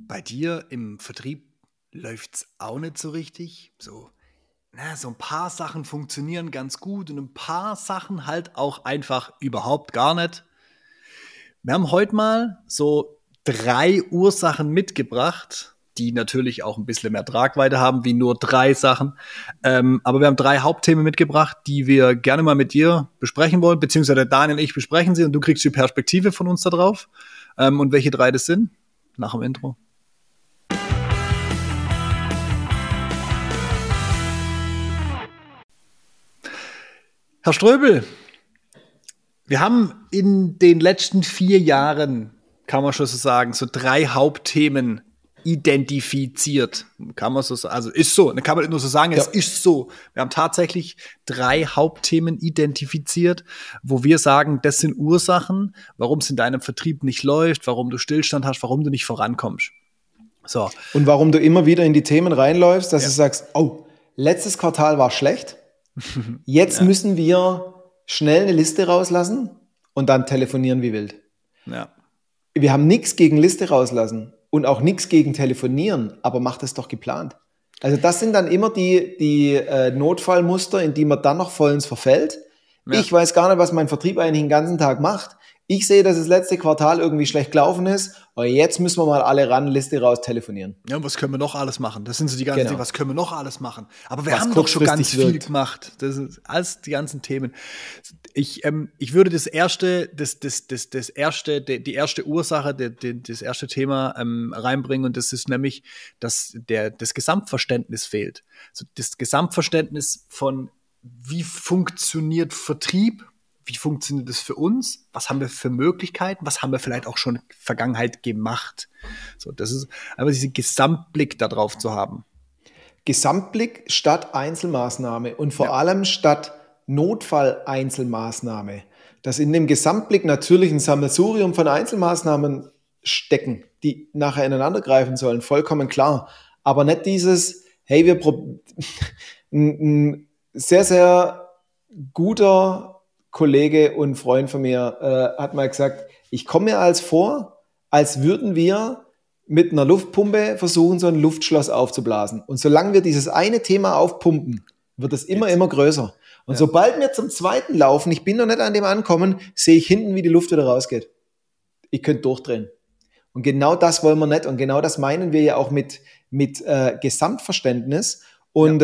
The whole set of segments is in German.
bei dir im Vertrieb läuft's auch nicht so richtig. So ein paar Sachen funktionieren ganz gut und ein paar Sachen halt auch einfach überhaupt gar nicht. Wir haben heute mal so 3 Ursachen mitgebracht, die natürlich auch ein bisschen mehr Tragweite haben, wie nur 3 Sachen. Aber wir haben 3 Hauptthemen mitgebracht, die wir gerne mal mit dir besprechen wollen, beziehungsweise Daniel und ich besprechen sie und du kriegst die Perspektive von uns da drauf. Und welche 3 das sind? Nach dem Intro. Herr Ströbel, wir haben in den letzten 4 Jahren, kann man schon so sagen, so 3 Hauptthemen identifiziert. Kann man so sagen, also ist so, dann kann man nicht nur so sagen, es ist so. Wir haben tatsächlich 3 Hauptthemen identifiziert, wo wir sagen, das sind Ursachen, warum es in deinem Vertrieb nicht läuft, warum du Stillstand hast, warum du nicht vorankommst. So. Und warum du immer wieder in die Themen reinläufst, dass du sagst, oh, letztes Quartal war schlecht, jetzt müssen wir schnell eine Liste rauslassen und dann telefonieren wie wild. Ja. Wir haben nichts gegen Liste rauslassen und auch nichts gegen telefonieren, aber macht es doch geplant. Also das sind dann immer die Notfallmuster, in die man dann noch vollends verfällt. Ja. Ich weiß gar nicht, was mein Vertrieb eigentlich den ganzen Tag macht. Ich sehe, dass das letzte Quartal irgendwie schlecht gelaufen ist, aber jetzt müssen wir mal alle ran, Liste raus, telefonieren. Ja, und was können wir noch alles machen? Das sind so die ganzen Dinge, was können wir noch alles machen? Aber wir haben doch schon ganz viel gemacht. Das ist alles die ganzen Themen. Ich würde die erste Ursache, das erste Thema reinbringen, und das ist nämlich, dass das Gesamtverständnis fehlt. Also das Gesamtverständnis von, wie funktioniert Vertrieb? Wie funktioniert das für uns? Was haben wir für Möglichkeiten? Was haben wir vielleicht auch schon in der Vergangenheit gemacht? So, das ist einfach diesen Gesamtblick darauf zu haben. Gesamtblick statt Einzelmaßnahme und vor allem statt Notfall-Einzelmaßnahme. Dass in dem Gesamtblick natürlich ein Sammelsurium von Einzelmaßnahmen stecken, die nachher ineinander greifen sollen, vollkommen klar. Aber nicht dieses, hey, ein sehr, sehr guter Kollege und Freund von mir hat mal gesagt, ich komme mir vor, als würden wir mit einer Luftpumpe versuchen, so ein Luftschloss aufzublasen. Und solange wir dieses eine Thema aufpumpen, wird es immer größer. Und sobald wir zum zweiten laufen, ich bin noch nicht an dem ankommen, sehe ich hinten, wie die Luft wieder rausgeht. Ich könnte durchdrehen. Und genau das wollen wir nicht. Und genau das meinen wir ja auch mit Gesamtverständnis. Und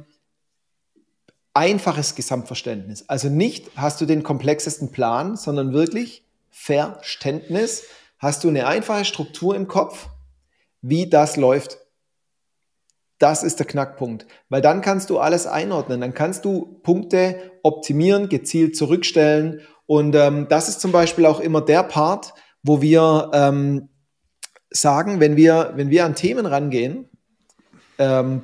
einfaches Gesamtverständnis. Also nicht hast du den komplexesten Plan, sondern wirklich Verständnis. Hast du eine einfache Struktur im Kopf, wie das läuft. Das ist der Knackpunkt. Weil dann kannst du alles einordnen. Dann kannst du Punkte optimieren, gezielt zurückstellen. Und das ist zum Beispiel auch immer der Part, wo wir sagen, wenn wir an Themen rangehen, in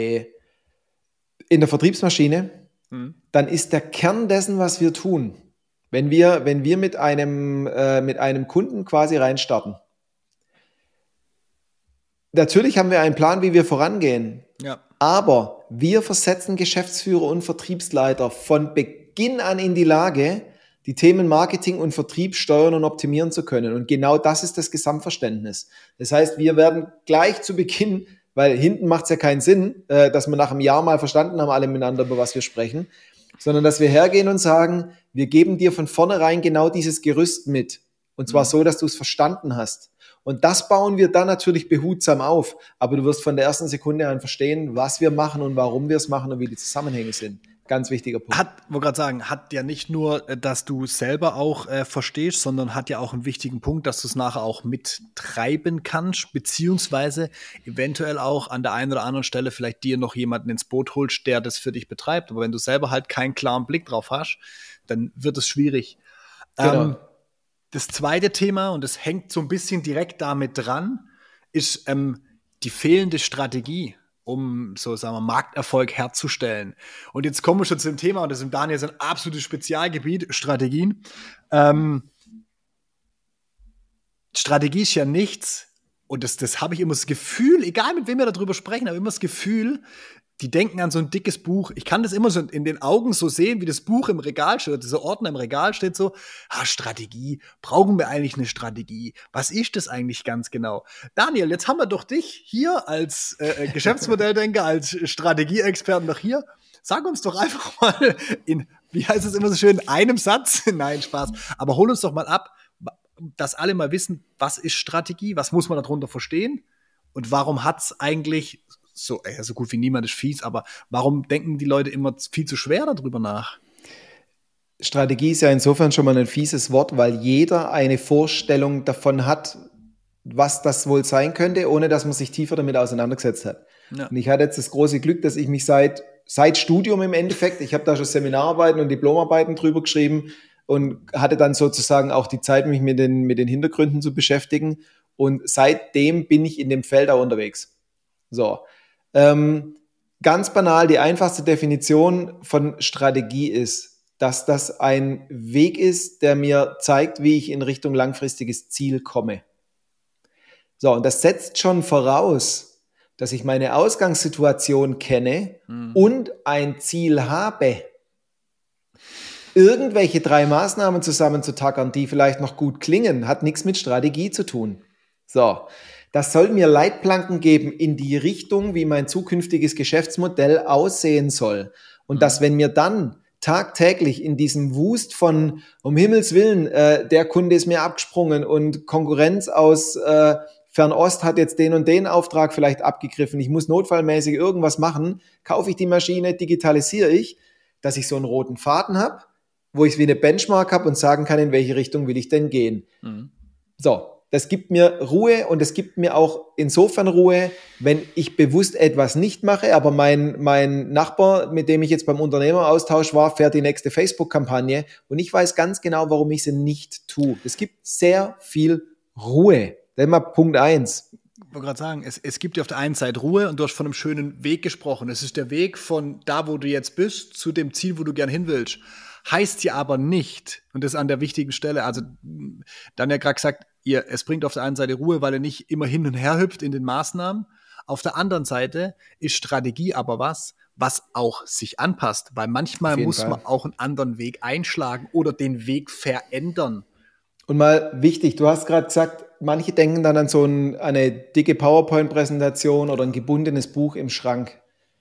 der Vertriebsmaschine, dann ist der Kern dessen, was wir tun, wenn wir mit einem Kunden quasi reinstarten. Natürlich haben wir einen Plan, wie wir vorangehen, aber wir versetzen Geschäftsführer und Vertriebsleiter von Beginn an in die Lage, die Themen Marketing und Vertrieb steuern und optimieren zu können. Und genau das ist das Gesamtverständnis. Das heißt, wir werden gleich zu Beginn, weil hinten macht es ja keinen Sinn, dass wir nach einem Jahr mal verstanden haben, alle miteinander, über was wir sprechen, sondern dass wir hergehen und sagen, wir geben dir von vornherein genau dieses Gerüst mit. Und zwar so, dass du es verstanden hast. Und das bauen wir dann natürlich behutsam auf. Aber du wirst von der ersten Sekunde an verstehen, was wir machen und warum wir es machen und wie die Zusammenhänge sind. Ganz wichtiger Punkt. Wollte gerade sagen, hat ja nicht nur, dass du selber auch verstehst, sondern hat ja auch einen wichtigen Punkt, dass du es nachher auch mittreiben kannst, beziehungsweise eventuell auch an der einen oder anderen Stelle vielleicht dir noch jemanden ins Boot holst, der das für dich betreibt. Aber wenn du selber halt keinen klaren Blick drauf hast, dann wird es schwierig. Genau. Das zweite Thema, und das hängt so ein bisschen direkt damit dran, ist die fehlende Strategie, um so, sagen wir, Markterfolg herzustellen. Und jetzt kommen wir schon zu dem Thema, und das ist im Daniel sein absolutes Spezialgebiet, Strategien. Strategie ist ja nichts, und das habe ich immer das Gefühl, egal mit wem wir darüber sprechen, aber immer das Gefühl, die denken an so ein dickes Buch. Ich kann das immer so in den Augen so sehen, wie das Buch im Regal steht, dieser Ordner im Regal steht so, Strategie, brauchen wir eigentlich eine Strategie? Was ist das eigentlich ganz genau? Daniel, jetzt haben wir doch dich hier als Geschäftsmodelldenker, als Strategieexperten noch hier. Sag uns doch einfach mal wie heißt es immer so schön, in einem Satz? Nein, Spaß. Aber hol uns doch mal ab, dass alle mal wissen, was ist Strategie, was muss man darunter verstehen und warum hat's eigentlich so gut wie niemand ist fies, aber warum denken die Leute immer viel zu schwer darüber nach? Strategie ist ja insofern schon mal ein fieses Wort, weil jeder eine Vorstellung davon hat, was das wohl sein könnte, ohne dass man sich tiefer damit auseinandergesetzt hat. Ja. Und ich hatte jetzt das große Glück, dass ich mich seit Studium im Endeffekt, ich habe da schon Seminararbeiten und Diplomarbeiten drüber geschrieben und hatte dann sozusagen auch die Zeit, mich mit den Hintergründen zu beschäftigen. Und seitdem bin ich in dem Feld auch unterwegs. So. Ganz banal, die einfachste Definition von Strategie ist, dass das ein Weg ist, der mir zeigt, wie ich in Richtung langfristiges Ziel komme. So, und das setzt schon voraus, dass ich meine Ausgangssituation kenne und ein Ziel habe. Irgendwelche 3 Maßnahmen zusammenzutackern, die vielleicht noch gut klingen, hat nichts mit Strategie zu tun. So. Das soll mir Leitplanken geben in die Richtung, wie mein zukünftiges Geschäftsmodell aussehen soll. Und dass, wenn mir dann tagtäglich in diesem Wust von, um Himmels Willen, der Kunde ist mir abgesprungen und Konkurrenz aus Fernost hat jetzt den und den Auftrag vielleicht abgegriffen, ich muss notfallmäßig irgendwas machen, kaufe ich die Maschine, digitalisiere ich, dass ich so einen roten Faden habe, wo ich wie eine Benchmark habe und sagen kann, in welche Richtung will ich denn gehen. So. Das gibt mir Ruhe und es gibt mir auch insofern Ruhe, wenn ich bewusst etwas nicht mache, aber mein Nachbar, mit dem ich jetzt beim Unternehmeraustausch war, fährt die nächste Facebook-Kampagne und ich weiß ganz genau, warum ich sie nicht tue. Es gibt sehr viel Ruhe. Das ist mal Punkt 1. Ich wollte gerade sagen, es gibt ja auf der einen Seite Ruhe und du hast von einem schönen Weg gesprochen. Es ist der Weg von da, wo du jetzt bist, zu dem Ziel, wo du gern hin willst. Heißt ja aber nicht, und das ist an der wichtigen Stelle, also dann ja gerade gesagt, es bringt auf der einen Seite Ruhe, weil er nicht immer hin und her hüpft in den Maßnahmen. Auf der anderen Seite ist Strategie aber was auch sich anpasst, weil manchmal muss man auch einen anderen Weg einschlagen oder den Weg verändern. Und mal wichtig, du hast gerade gesagt, manche denken dann an so eine dicke PowerPoint-Präsentation oder ein gebundenes Buch im Schrank.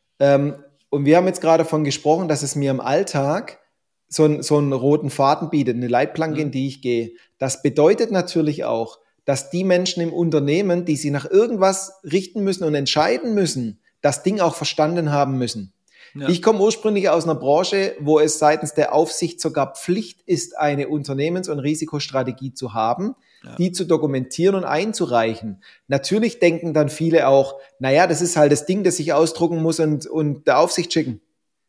Und wir haben jetzt gerade davon gesprochen, dass es mir im Alltag so einen roten Faden bietet, eine Leitplanke, in die ich gehe. Das bedeutet natürlich auch, dass die Menschen im Unternehmen, die sich nach irgendwas richten müssen und entscheiden müssen, das Ding auch verstanden haben müssen. Ja. Ich komme ursprünglich aus einer Branche, wo es seitens der Aufsicht sogar Pflicht ist, eine Unternehmens- und Risikostrategie zu haben, die zu dokumentieren und einzureichen. Natürlich denken dann viele auch, naja, das ist halt das Ding, das ich ausdrucken muss und der Aufsicht schicken.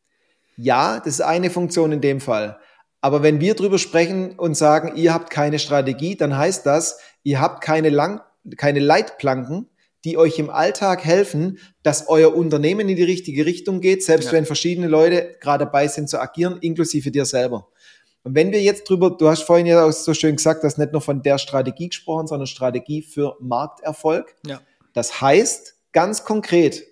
Ja, das ist eine Funktion in dem Fall. Aber wenn wir drüber sprechen und sagen, ihr habt keine Strategie, dann heißt das, ihr habt keine Leitplanken, die euch im Alltag helfen, dass euer Unternehmen in die richtige Richtung geht, selbst wenn verschiedene Leute gerade dabei sind zu agieren, inklusive dir selber. Und wenn wir jetzt drüber, du hast vorhin ja auch so schön gesagt, dass nicht nur von der Strategie gesprochen, sondern Strategie für Markterfolg. Ja. Das heißt, ganz konkret,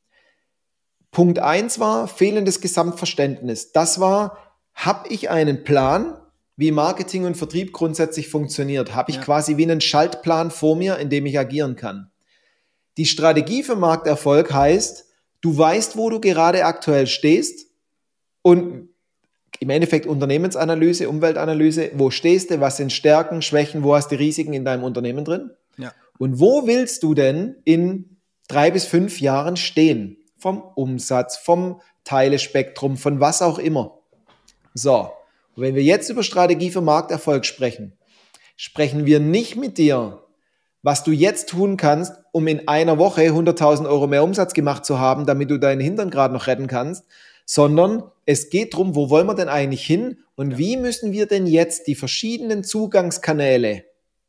Punkt 1 war fehlendes Gesamtverständnis. Das war, habe ich einen Plan, wie Marketing und Vertrieb grundsätzlich funktioniert? Habe ich quasi wie einen Schaltplan vor mir, in dem ich agieren kann? Die Strategie für Markterfolg heißt, du weißt, wo du gerade aktuell stehst und im Endeffekt Unternehmensanalyse, Umweltanalyse, wo stehst du, was sind Stärken, Schwächen, wo hast du Risiken in deinem Unternehmen drin? Ja. Und wo willst du denn in 3 bis 5 Jahren stehen? Vom Umsatz, vom Teilespektrum, von was auch immer. So, und wenn wir jetzt über Strategie für Markterfolg sprechen, sprechen wir nicht mit dir, was du jetzt tun kannst, um in einer Woche 100.000 Euro mehr Umsatz gemacht zu haben, damit du deinen Hintern gerade noch retten kannst, sondern es geht darum, wo wollen wir denn eigentlich hin und wie müssen wir denn jetzt die verschiedenen Zugangskanäle,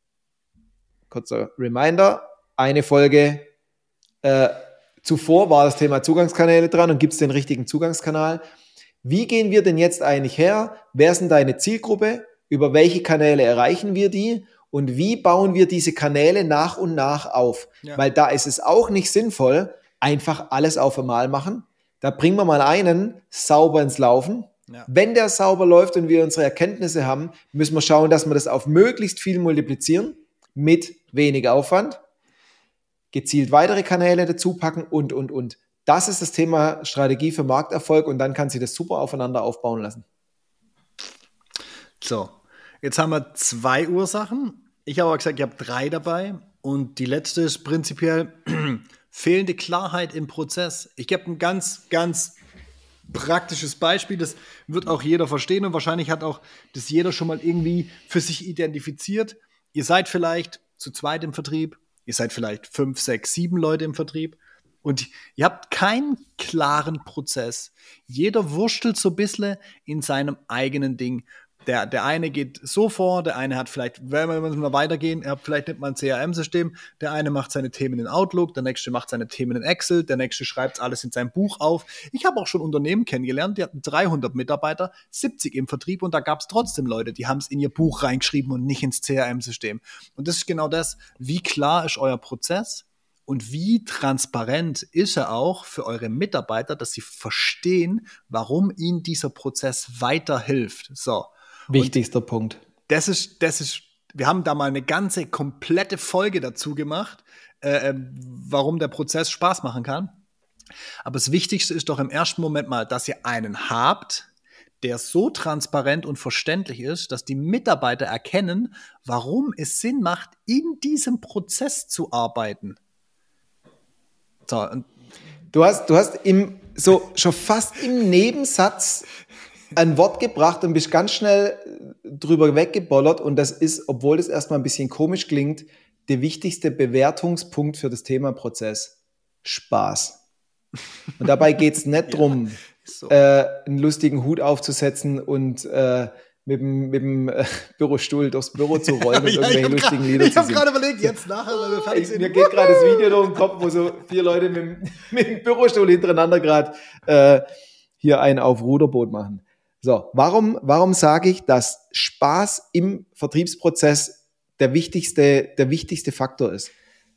kurzer Reminder, eine Folge zuvor war das Thema Zugangskanäle dran und gibt es den richtigen Zugangskanal. Wie gehen wir denn jetzt eigentlich her? Wer ist denn deine Zielgruppe? Über welche Kanäle erreichen wir die? Und wie bauen wir diese Kanäle nach und nach auf? Ja. Weil da ist es auch nicht sinnvoll, einfach alles auf einmal machen. Da bringen wir mal einen sauber ins Laufen. Ja. Wenn der sauber läuft und wir unsere Erkenntnisse haben, müssen wir schauen, dass wir das auf möglichst viel multiplizieren, mit wenig Aufwand, gezielt weitere Kanäle dazu packen und. Das ist das Thema Strategie für Markterfolg und dann kann sich das super aufeinander aufbauen lassen. So, jetzt haben wir 2 Ursachen. Ich habe aber gesagt, ich habe 3 dabei. Und die letzte ist prinzipiell fehlende Klarheit im Prozess. Ich gebe ein ganz, ganz praktisches Beispiel. Das wird auch jeder verstehen und wahrscheinlich hat auch das jeder schon mal irgendwie für sich identifiziert. Ihr seid vielleicht zu zweit im Vertrieb. Ihr seid vielleicht 5, 6, 7 Leute im Vertrieb. Und ihr habt keinen klaren Prozess. Jeder wurschtelt so ein bisschen in seinem eigenen Ding. Der eine geht so vor, der eine hat vielleicht, wenn wir mal weitergehen, er hat vielleicht nicht mal ein CRM-System, der eine macht seine Themen in Outlook, der nächste macht seine Themen in Excel, der nächste schreibt alles in sein Buch auf. Ich habe auch schon Unternehmen kennengelernt, die hatten 300 Mitarbeiter, 70 im Vertrieb und da gab es trotzdem Leute, die haben es in ihr Buch reingeschrieben und nicht ins CRM-System. Und das ist genau das, wie klar ist euer Prozess? Und wie transparent ist er auch für eure Mitarbeiter, dass sie verstehen, warum ihnen dieser Prozess weiterhilft? So. Wichtigster Punkt. Das ist, wir haben da mal eine ganze komplette Folge dazu gemacht, warum der Prozess Spaß machen kann. Aber das Wichtigste ist doch im ersten Moment mal, dass ihr einen habt, der so transparent und verständlich ist, dass die Mitarbeiter erkennen, warum es Sinn macht, in diesem Prozess zu arbeiten. So, und du hast schon fast im Nebensatz ein Wort gebracht und bist ganz schnell drüber weggebollert und das ist, obwohl das erstmal ein bisschen komisch klingt, der wichtigste Bewertungspunkt für das Thema Prozess. Spaß. Und dabei geht es nicht darum, einen lustigen Hut aufzusetzen und mit dem Bürostuhl durchs Büro zu rollen und irgendwelche lustigen Lieder zu singen. Ich habe gerade überlegt, jetzt nachher, weil wir fertig sind. Mir geht gerade das Video durch den Kopf, wo so 4 Leute mit dem Bürostuhl hintereinander gerade hier einen auf Ruderboot machen. So, warum sage ich, dass Spaß im Vertriebsprozess der wichtigste Faktor ist?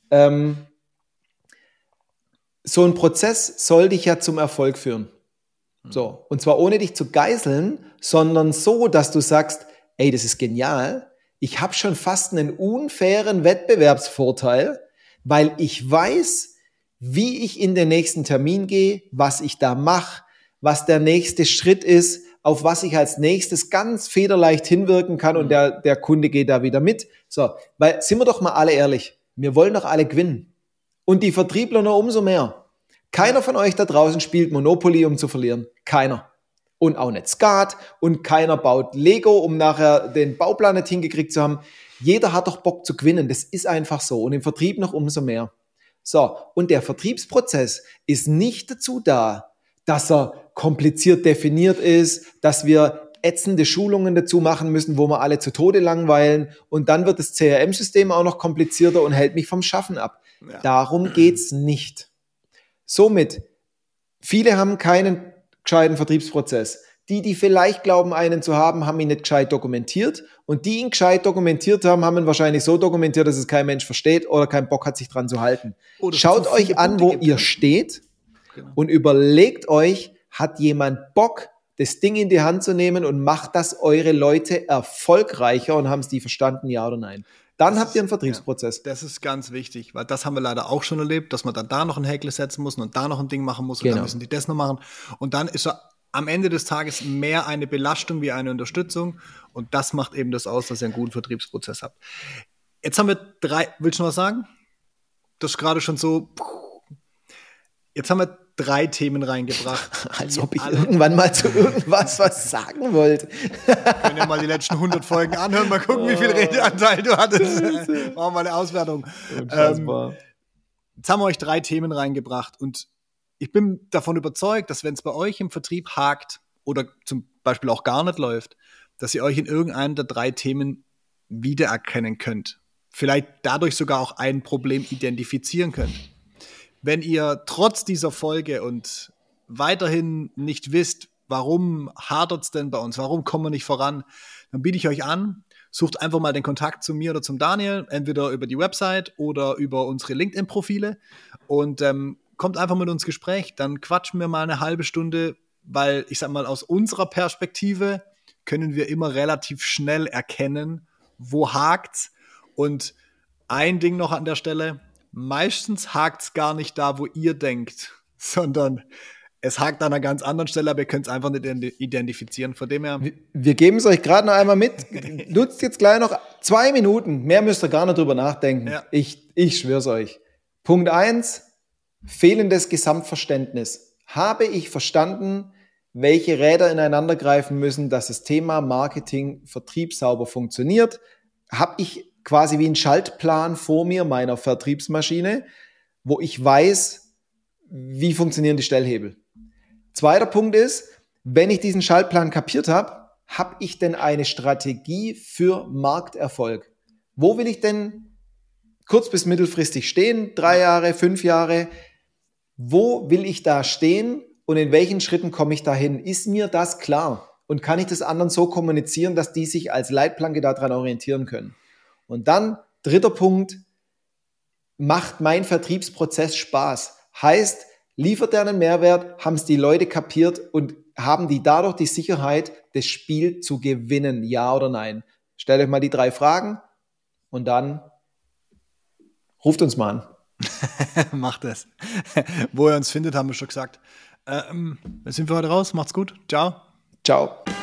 So ein Prozess soll dich ja zum Erfolg führen. So, und zwar ohne dich zu geißeln, sondern so, dass du sagst, ey, das ist genial, ich habe schon fast einen unfairen Wettbewerbsvorteil, weil ich weiß, wie ich in den nächsten Termin gehe, was ich da mache, was der nächste Schritt ist, auf was ich als nächstes ganz federleicht hinwirken kann und der Kunde geht da wieder mit. So, weil, sind wir doch mal alle ehrlich, wir wollen doch alle gewinnen. Und die Vertriebler nur umso mehr. Keiner von euch da draußen spielt Monopoly, um zu verlieren. Keiner. Und auch nicht Skat und keiner baut Lego, um nachher den Bauplan nicht hingekriegt zu haben. Jeder hat doch Bock zu gewinnen. Das ist einfach so. Und im Vertrieb noch umso mehr. So, und der Vertriebsprozess ist nicht dazu da, dass er kompliziert definiert ist, dass wir ätzende Schulungen dazu machen müssen, wo wir alle zu Tode langweilen und dann wird das CRM-System auch noch komplizierter und hält mich vom Schaffen ab. Ja. Darum geht's nicht. Somit, viele haben keinen gescheiten Vertriebsprozess. Die vielleicht glauben, einen zu haben, haben ihn nicht gescheit dokumentiert und die ihn gescheit dokumentiert haben, haben ihn wahrscheinlich so dokumentiert, dass es kein Mensch versteht oder keinen Bock hat, sich dran zu halten. Schaut euch an, wo ihr steht und überlegt euch, hat jemand Bock, das Ding in die Hand zu nehmen und macht das eure Leute erfolgreicher und haben es die verstanden, ja oder nein? Dann habt ihr einen Vertriebsprozess. Ja, das ist ganz wichtig, weil das haben wir leider auch schon erlebt, dass man dann da noch ein Häkle setzen muss und da noch ein Ding machen muss und dann müssen die das noch machen. Und dann ist er am Ende des Tages mehr eine Belastung wie eine Unterstützung und das macht eben das aus, dass ihr einen guten Vertriebsprozess habt. Jetzt haben wir 3, willst du noch was sagen? Das ist gerade schon so, jetzt haben wir 3 Themen reingebracht. Als ob ich irgendwann mal zu irgendwas was sagen wollte. Können ja mal die letzten 100 Folgen anhören, mal gucken, wie viel Redeanteil du hattest. Machen wir mal eine Auswertung. Jetzt haben wir euch 3 Themen reingebracht und ich bin davon überzeugt, dass wenn es bei euch im Vertrieb hakt oder zum Beispiel auch gar nicht läuft, dass ihr euch in irgendeinem der 3 Themen wiedererkennen könnt. Vielleicht dadurch sogar auch ein Problem identifizieren könnt. Wenn ihr trotz dieser Folge und weiterhin nicht wisst, warum hadert es denn bei uns, warum kommen wir nicht voran, dann biete ich euch an, sucht einfach mal den Kontakt zu mir oder zum Daniel, entweder über die Website oder über unsere LinkedIn-Profile und kommt einfach mit uns ins Gespräch, dann quatschen wir mal eine halbe Stunde, weil ich sag mal, aus unserer Perspektive können wir immer relativ schnell erkennen, wo hakt's. Und ein Ding noch an der Stelle, meistens hakt's gar nicht da, wo ihr denkt, sondern es hakt an einer ganz anderen Stelle, aber ihr könnt es einfach nicht identifizieren. Von dem her. Wir geben es euch gerade noch einmal mit. Nutzt jetzt gleich noch 2 Minuten. Mehr müsst ihr gar nicht drüber nachdenken. Ja. Ich schwör's euch. Punkt 1, fehlendes Gesamtverständnis. Habe ich verstanden, welche Räder ineinander greifen müssen, dass das Thema Marketing, Vertrieb sauber funktioniert? Habe ich quasi wie einen Schaltplan vor mir meiner Vertriebsmaschine, wo ich weiß, wie funktionieren die Stellhebel? Zweiter Punkt ist, wenn ich diesen Schaltplan kapiert habe, habe ich denn eine Strategie für Markterfolg? Wo will ich denn kurz- bis mittelfristig stehen? 3 Jahre, 5 Jahre? Wo will ich da stehen und in welchen Schritten komme ich dahin? Ist mir das klar? Und kann ich das anderen so kommunizieren, dass die sich als Leitplanke daran orientieren können? Und dann, 3. Punkt, macht mein Vertriebsprozess Spaß? Heißt, liefert er einen Mehrwert, haben es die Leute kapiert und haben die dadurch die Sicherheit, das Spiel zu gewinnen, ja oder nein? Stellt euch mal die 3 Fragen und dann ruft uns mal an. Macht es. Wo ihr uns findet, haben wir schon gesagt. Wir sind für heute raus. Macht's gut. Ciao. Ciao.